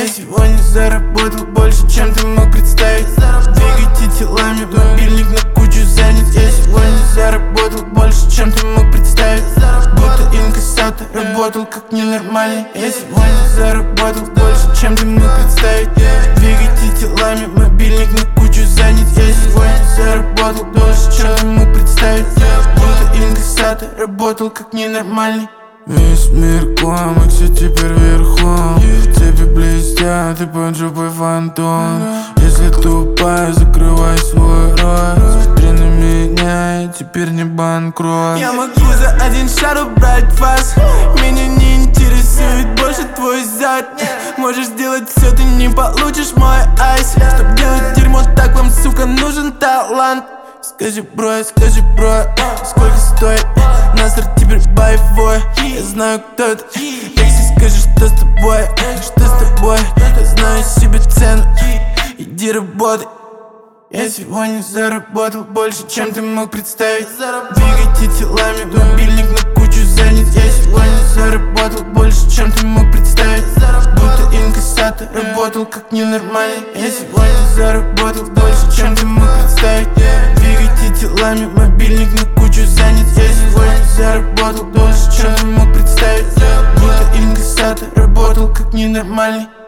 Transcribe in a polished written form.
сегодня заработал больше, чем ты мог представить. Двигайте телами, мобильник на кучу занят. Я сегодня заработал больше, чем ты мог представить. Будто инкассатор, работал как ненормальный. Я сегодня заработал больше, чем ты мог представить. Двигайте телами, мобильник на кучу занят. Я сегодня заработал больше, чем ты мог представить. Будто инкассатор, работал как ненормальный. Весь мир клам, и все теперь верхом. Тебе блестят, ты под жопой фантом. Если тупая, закрывай свой рот. Смотри на меня, я теперь не банкрот. Я могу за один шар убрать вас. Меня не интересует больше твой зад. Можешь сделать все, ты не получишь мой айс. Чтоб делать дерьмо, так вам, сука, нужен талант. Скажи, бро, сколько стоит? Настрой теперь боевой. Я знаю, кто это. Если скажешь, что с тобой, я знаю себе цену. Иди работай. Я сегодня заработал больше, чем ты мог представить. Двигайте телами, мобильник на кучу занят. Я сегодня заработал больше, чем ты мог представить. Будто инкассатор, работал как ненормальный. Я сегодня заработал больше, чем ты мог представить. Двигайте телами, мобильник на кучу занят. Я сегодня заработал больше, чем ты мог представить. Будто инкассатор, работал как ненормальный.